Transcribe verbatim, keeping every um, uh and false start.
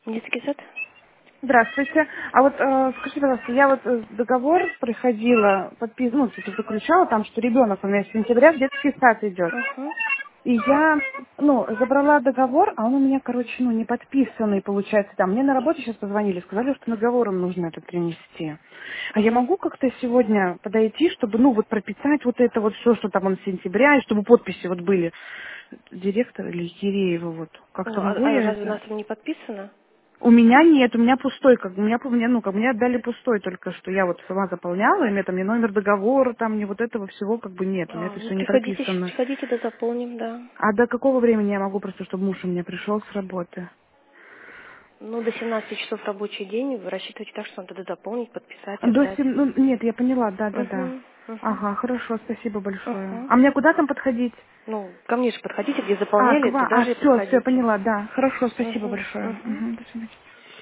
Детский сад? Здравствуйте. А вот э, скажите, пожалуйста, я вот э, договор проходила, подпис... ну, типа, заключала там, что ребенок у меня с сентября в детский сад идет. Угу. И я, ну, забрала договор, а он у меня, короче, ну, не подписанный, получается, там. Мне на работе сейчас позвонили, сказали, что договором нужно это принести. А я Угу. могу как-то сегодня подойти, чтобы, ну, вот прописать вот это вот все, что там он с сентября, и чтобы подписи вот были директора или Киреева, вот. Ну, Как-то а, могу а я разве у это? нас там не подписано? У меня нет, у меня пустой, как бы, у меня, у меня, ну, как бы мне отдали пустой только что. Я вот сама заполняла, и мне там ни номер договора, там, ни вот этого всего как бы нет. У меня А, это ну все не приходите, щ- прописано. приходите, да заполним, да. А до какого времени я могу просто, чтобы муж у меня пришел с работы? Ну, до семнадцати часов рабочий день, вы рассчитываете так, что надо заполнить, подписать, До отдать. сем... ну, нет, я поняла, да, да, да. Угу. Угу. Ага, хорошо, спасибо большое. Угу. А мне куда там подходить? Ну, ко мне же подходите, где А, к заполняли, вам. туда А, же и все, все, подходите. поняла, да. Хорошо, спасибо Угу. большое. Угу. Мгм, до свидания.